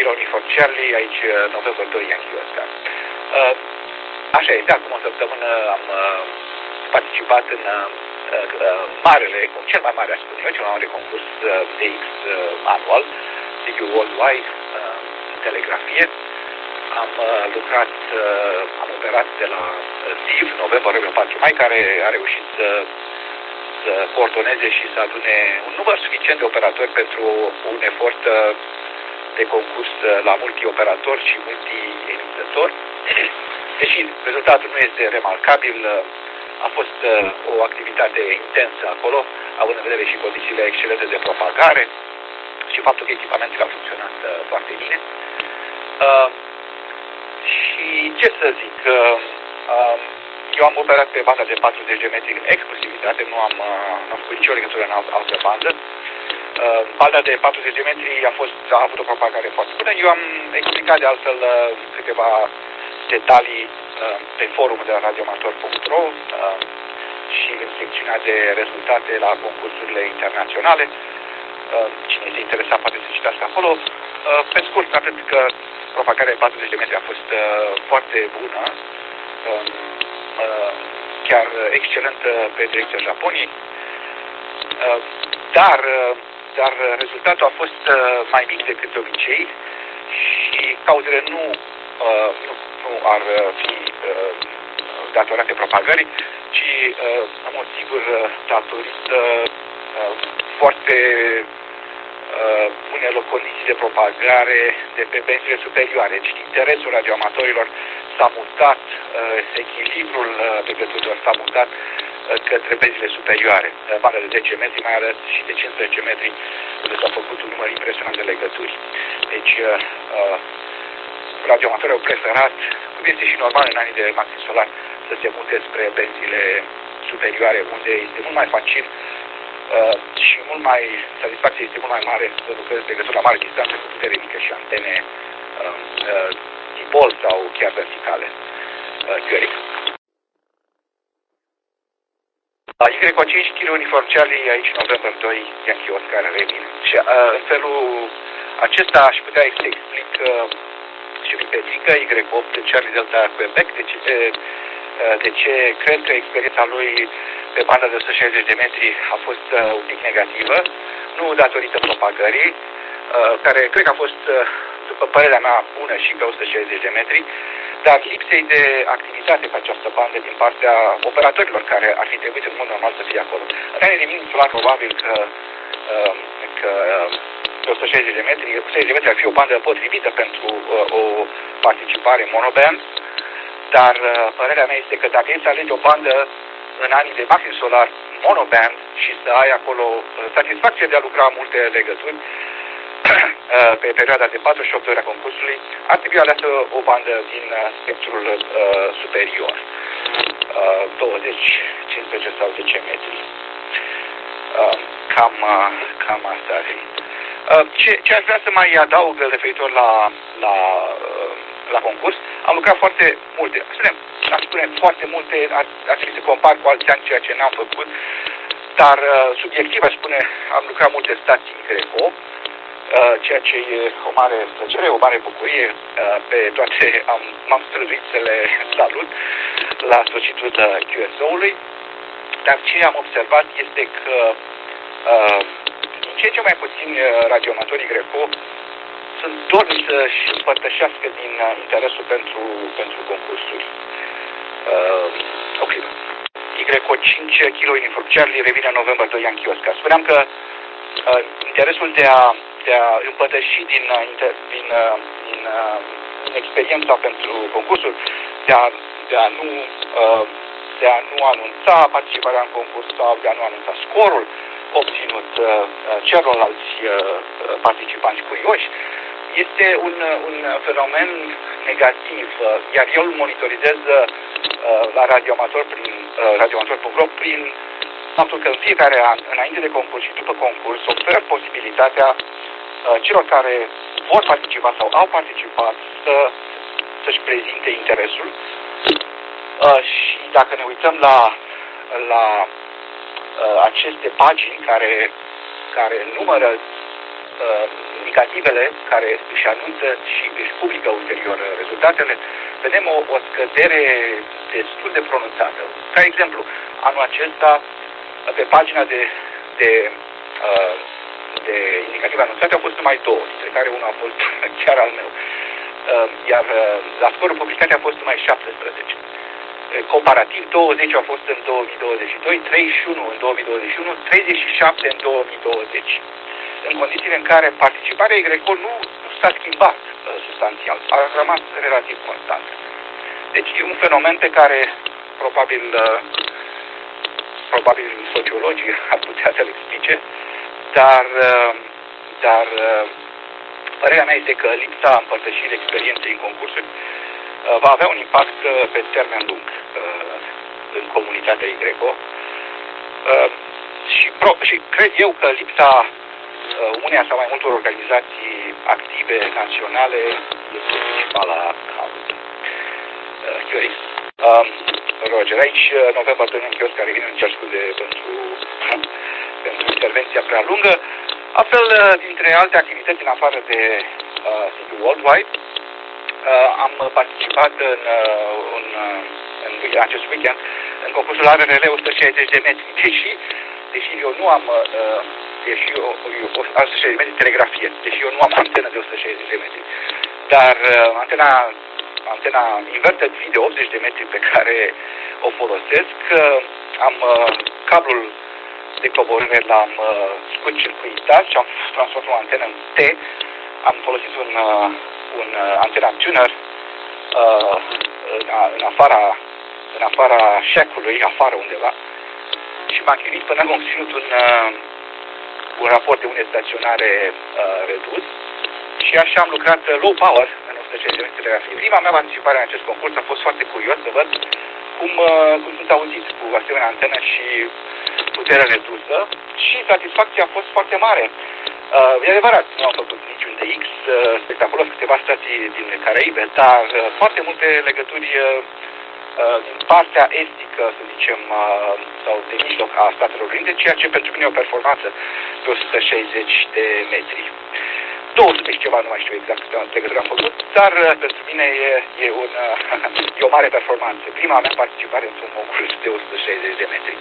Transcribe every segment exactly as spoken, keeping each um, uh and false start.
Kilo Uniform Charlie, aici November doi, Yankee Oscar. Așa este, acum o săptămână am participat în marele, cel mai mare, aș spune eu, cel mai mare concurs D X anual, Sigur Worldwide, în telegrafie. Am lucrat, am operat de la S I V, November Rebel patru Mai, care a reușit să, să coordoneze și să adune un număr suficient de operatori pentru un efort de concurs la multi-operatori și multi-emițători. Deși rezultatul nu este remarcabil, a fost o activitate intensă acolo, având în vedere și condițiile excelente de propagare și faptul că echipamentele au funcționat foarte bine. Uh, și ce să zic, uh, eu am operat pe banda de patruzeci de metri în exclusivitate, nu am, uh, nu am făcut nicio legătură în altă, altă bandă. Uh, banda de patruzeci de metri a, fost, a avut o propagare foarte bună. Eu am explicat de altfel uh, câteva detalii uh, pe forumul de la radioamator punct ro uh, și în secțiunea de rezultate la concursurile internaționale. Uh, cine este interesat poate să citească acolo. Uh, pe scurt, atât că propagarea de patruzeci de metri a fost uh, foarte bună, uh, uh, chiar excelentă pe direcția Japoniei, uh, dar, uh, dar rezultatul a fost uh, mai mic decât de obicei și cauzele nu, uh, nu, nu ar fi uh, datorate propagării, ci uh, în mod sigur datorită uh, foarte uh, unelor condiții de propagare de pe benzile superioare. Deci interesul radioamatorilor s-a mutat, uh, echilibrul uh, legăturilor s-a mutat uh, către benzile superioare. Uh, banda de zece metri, mai ales și de cincisprezece metri, unde s-a făcut un număr impresionant de legături. Deci uh, uh, radioamatorii au preferat, cum este și normal în anii de maxim solar, să se mute spre benzile superioare, unde este mult mai facil uh, și mult mai, satisfacția este mult mai mare să lucrezi legături la mare distanță cu putere mică și antene uh, uh, dipol sau chiar verticale. Uh, La Y cu cinci Kilo Uniform Charlie, aici November doi, Yankee Oscar, revin. Și uh, în felul acesta aș putea să explic uh, și pe Trică, Y opt, Charlie Delta Quebec, de ce, de ce cred că experiența lui pe banda de o sută șaizeci de metri a fost uh, un pic negativă, nu datorită propagării, uh, care cred că a fost, uh, după părerea mea, bună și pe o sută șaizeci de metri, dar lipsei de activitate pe această bandă din partea operatorilor care ar fi trebuit în mod normal să fie acolo. În anii de minți solar, probabil că, uh, că uh, pe o sută șaizeci de metri, o sută șaizeci de metri ar fi o bandă potrivită pentru uh, o participare monoband, dar uh, părerea mea este că dacă e să alegi o bandă în anii de maxim solar monoband și să ai acolo uh, satisfacția de a lucra multe legături pe perioada de patruzeci și opt ore a concursului, ar trebui aleasă o bandă din uh, spectrul uh, superior, uh, douăzeci, cincisprezece sau zece metri. Uh, cam, uh, cam asta ar fi. Uh, ce, ce aș vrea să mai adaug referitor la, la, uh, la concurs, am lucrat foarte multe, spune, aș spune foarte multe, ar, ar trebui să compar cu alți ani ceea ce n-am făcut, dar uh, subiectiv aș spune, am lucrat multe stații Greco, Uh, ceea ce e o mare plăcere, o mare bucurie. Uh, pe toate am, m-am străduit să le salut la sfârșitul Q S O-ului, dar ce am observat este că uh, din ce ce mai puțin radioamatorii Greco sunt dorni să-și împărtășească din uh, interesul pentru, pentru concursuri. Uh, ok. Y cinci Kilo Uniform Charlie revine în November doi, Yankee Oscar. Spuneam că uh, interesul de a de a împărtăși din, din, din, din experiența pentru concursul, de a, de a nu de a nu anunța participarea în concurs sau de a nu anunța scorul obținut celorlalți participanți curioși, este un, un fenomen negativ, iar eu îl monitorizez la radioamator prin radioamator punct ro prin faptul că în fiecare an, înainte de concurs și după concurs, ofer posibilitatea celor care vor participa sau au participat să, să-și prezinte interesul. Și dacă ne uităm la, la aceste pagini care, care numără indicativele care își anunță și își publică ulterior rezultatele, vedem o, o scădere destul de pronunțată. Ca exemplu, anul acesta, pe pagina de, de, de indicative anunțate au fost numai două, dintre care unul a fost chiar al meu. Iar la scorul publicat a fost numai șaptesprezece. Comparativ, douăzeci au fost în două mii douăzeci și doi, treizeci și unu în două mii douăzeci și unu, treizeci și șapte în două mii douăzeci. În condițiile în care participarea Y nu, nu s-a schimbat uh, substanțial, a rămas relativ constant. Deci e un fenomen pe care probabil, uh, probabil sociologii ar putea să-l explice, dar, uh, dar uh, părerea mea este că lipsa împărtășirii experienței în concursuri uh, va avea un impact uh, pe termen lung uh, în comunitatea Y. Uh, și, pro, și cred eu că lipsa uneia sau mai multor organizații active naționale este principala cauză. Chiori. Um, Roger, aici November doi în Chios, care vine, îmi cer scuze pentru, pentru intervenția prea lungă. Astfel, dintre alte activități în afară de uh, sitiul Worldwide, uh, am participat în, uh, în, în, în acest weekend în concursul A R R L o sută șaizeci de metri, deși, deși eu nu am uh, deși eu, eu, o sută șaizeci de metri telegrafie, deși eu nu am antenă de o sută șaizeci de metri. Dar uh, antena, antena inverted video optzeci de metri pe care o folosesc, uh, am uh, cablul de coborâre l-am uh, scurt circuitat și am transformat o antenă în T. Am folosit un, uh, un uh, antena tuner uh, în, în afara, în afara shack-ului, afară undeva, și m-am chinuit până am obținut un uh, un raport de unde staționare uh, redus și așa am lucrat uh, low power în o sută șaizeci de metri telegrafie. Prima mea participare în acest concurs a fost foarte curios să văd cum, uh, cum sunt auziți cu asemenea antenă și putere redusă și satisfacția a fost foarte mare. Uh, e adevărat, nu am făcut niciun D X uh, spectaculos, câteva stații din Caraibe, dar uh, foarte multe legături uh, din partea estică, să zicem, sau de mijloc a Statelor Unite, ceea ce pentru mine e o performanță pe o sută șaizeci de metri. două sute și ceva, nu mai știu exact câte legături am făcut, dar pentru mine e, e, un, e o mare performanță. Prima mea participare într-un concurs de o sută șaizeci de metri.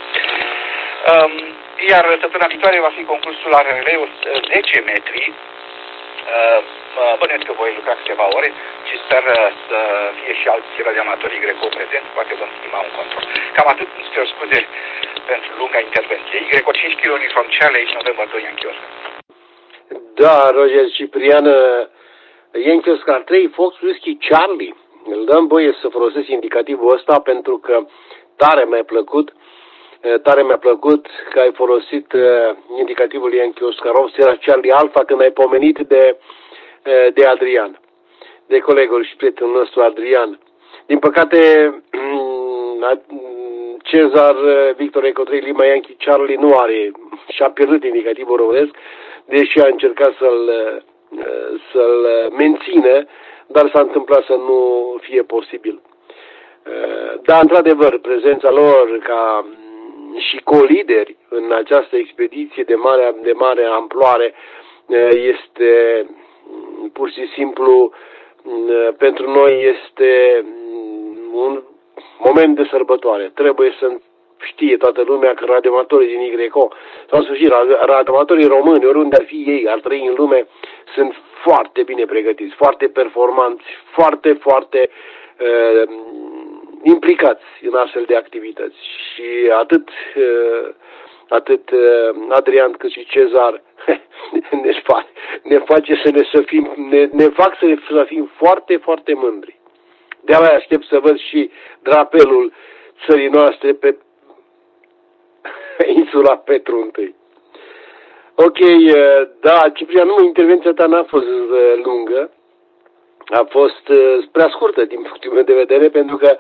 Um, iar săptămâna viitoare va fi concursul A R R L zece metri. Uh, Bănuiesc că voi lucra câteva ore și sper să fie și alți radioamatori Greco prezenți, poate vom schimba un control. Cam atât, îmi cer scuze pentru lunga intervenție. Greco cinci kilo Uniform Charlie, aici November doi, Ianchios. Da, Roger Ciprian, Ianchios Car trei, Fox Whisky Charlie. Îl dăm voie să folosesc indicativul ăsta pentru că tare mi-a plăcut, tare mi-a plăcut că ai folosit indicativul Ianchios Carov, era Charlie Alpha, când ai pomenit de de Adrian, de colegul și prietenul nostru Adrian. Din păcate, Cezar Victor Eco trei Lima Yankee Charlie nu are, și-a pierdut indicativul românesc, deși a încercat să-l să-l mențină, dar s-a întâmplat să nu fie posibil. Dar, într-adevăr, prezența lor ca și colideri în această expediție de mare, de mare amploare este pur și simplu, pentru noi este un moment de sărbătoare. Trebuie să știe toată lumea că radioamatorii din Y, sau în sfârșit, radioamatorii români, oriunde ar fi ei, ar trăi în lume, sunt foarte bine pregătiți, foarte performanți, foarte, foarte uh, implicați în astfel de activități. Și atât, uh, atât uh, Adrian cât și Cezar ne, fac, ne face să ne, să fim, ne, ne fac să, ne, să fim foarte, foarte mândri. De-abia aștept să văd și drapelul țării noastre pe insula Petru I. Ok, da, Ciprian, nu, intervenția ta n-a fost lungă, a fost prea scurtă din punctul meu de vedere, pentru că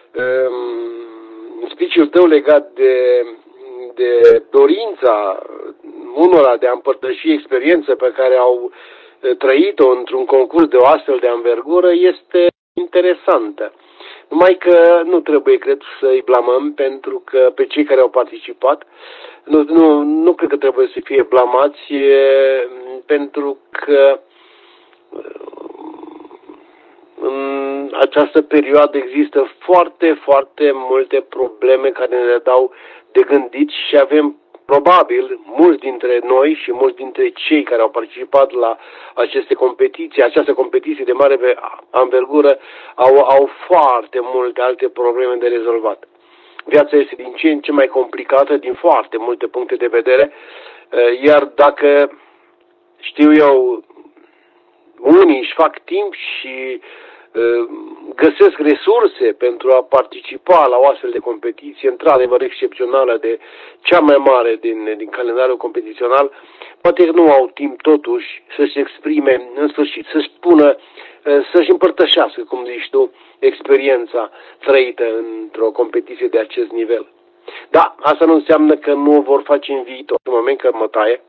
um, speech-ul tău legat de, de dorința unora de a împărtăși experiență pe care au trăit-o într-un concurs de o astfel de anvergură este interesantă. Numai că nu trebuie, cred, să-i blamăm, pentru că pe cei care au participat, nu, nu, nu cred că trebuie să fie blamați, pentru că în această perioadă există foarte, foarte multe probleme care ne dau de gândit și avem probabil mulți dintre noi și mulți dintre cei care au participat la aceste competiții, această competiție de mare anvergură, au, au foarte multe alte probleme de rezolvat. Viața este din ce în ce mai complicată din foarte multe puncte de vedere, iar dacă, știu eu, unii își fac timp și găsesc resurse pentru a participa la o astfel de competiție, într-adevăr excepțională, de cea mai mare din, din calendarul competițional, poate că nu au timp totuși să-și exprime în sfârșit, să-și spună, să-și împărtășească, cum zici tu, experiența trăită într-o competiție de acest nivel. Da, asta nu înseamnă că nu o vor face în viitor. În moment că mă taie,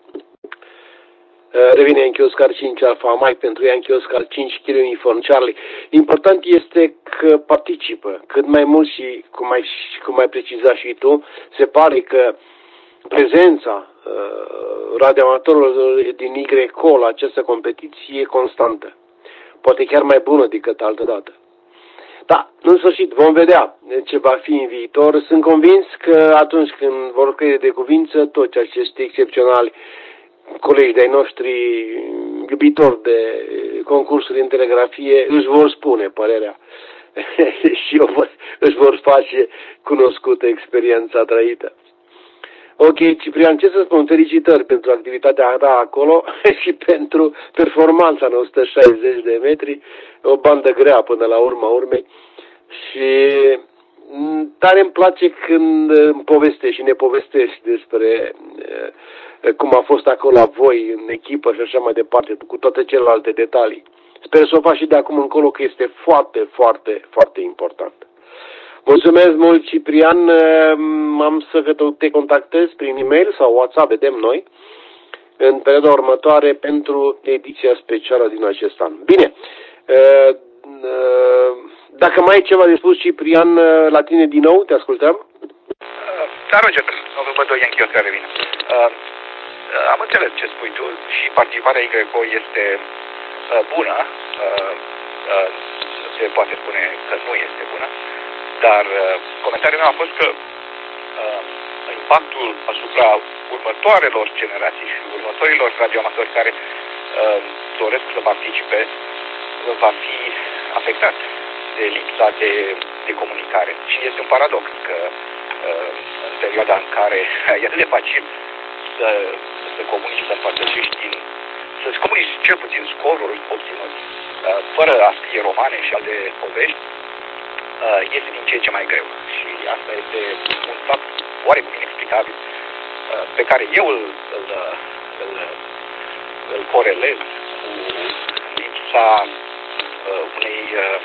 revine Yankee Oscar cinci Alfa Mike pentru Yankee Oscar cinci Kilo Uniform Charlie. Important este că participă cât mai mult și, cum mai, cum mai preciza și tu, se pare că prezența uh, radioamatorilor din Y C O la această competiție e constantă. Poate chiar mai bună decât altă dată. Da, în sfârșit, vom vedea ce va fi în viitor. Sunt convins că atunci când vor crede de cuvință, toți acești excepționali colegi de-ai noștri iubitori de concursuri în telegrafie își vor spune părerea și își vor face cunoscută experiența trăită. Ok, Ciprian, ce să spun? Felicitări pentru activitatea ta acolo și pentru performanța în o sută șaizeci de metri, o bandă grea până la urma urmei. Și tare îmi place când îmi povestești și ne povestești despre cum a fost acolo la voi, în echipă și așa mai departe, cu toate celelalte detalii. Sper să o faci și de acum încolo, că este foarte, foarte, foarte important. Mulțumesc mult, Ciprian. Am să te contactez prin e-mail sau WhatsApp, vedem noi, în perioada următoare pentru ediția specială din acest an. Bine, dacă mai ai ceva de spus, Ciprian, la tine din nou, te ascultăm. Da, Roger, novembru doi, Yankee Oscar revine. Am înțeles ce spui tu și participarea Y C O este uh, bună, uh, uh, nu se poate spune că nu este bună, dar uh, comentariul meu a fost că uh, impactul asupra următoarelor generații și următorilor radioamatori care uh, doresc să participe va fi afectat de lipsa de, de comunicare. Și este un paradox că uh, în perioada în care e atât de facil să, să comunici, să împărtășești din, să-ți comunici cel puțin scorul obținut, uh, fără a scrie romane și alte povești, uh, este din ce în ce mai greu. Și asta este un fapt oarecum inexplicabil, uh, pe care eu îl, îl, îl, îl corelez cu lipsa uh, unei uh,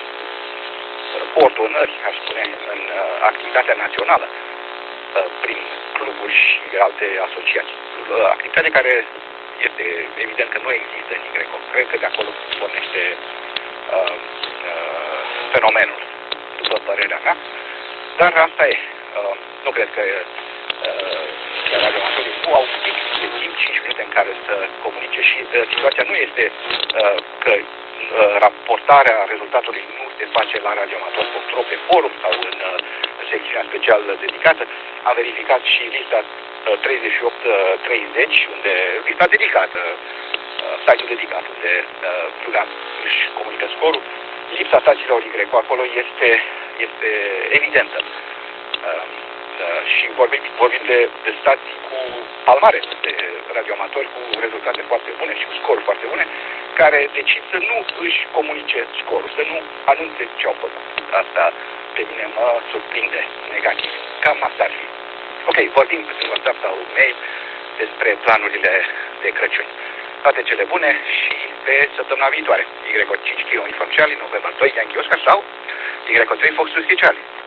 coordonări, aș spune, în uh, activitatea națională uh, prin cluburi și alte asociații. Uh, activitate care este evident că nu există în Y C O. Cred că de acolo pornește uh, uh, fenomenul, după părerea mea. Dar asta e. Uh, nu cred că uh, radioamatorii nu au fix de timp cinci minute în care să comunice și uh, situația nu este uh, că uh, raportarea rezultatului nu se face la radioamator punct ro pe forum sau în uh, secțiunea special dedicată. Am verificat și lista uh, treizeci și opt treizeci, unde lista dedicată, uh, site-ul dedicat, unde uh, Iulian își comunică scorul. Lipsa stațiilor Y C O acolo este, este evidentă. Uh, uh, și vorbim, vorbim de, de stații cu palmare, de radioamatori cu rezultate foarte bune și cu scoruri foarte bune, care decid să nu își comunice scorul, să nu anunțe ce au făcut. Asta pe mine mă surprinde negativ. Cam asta ar fi. Ok, vorbim în WhatsApp sau mail despre planurile de Crăciun. Toate cele bune și pe săptămâna viitoare. Y C O cinci Kilo Uniform Charlie, novembru doi, Yankee Oscar sau Y C O trei Fox Whiskey Charlie.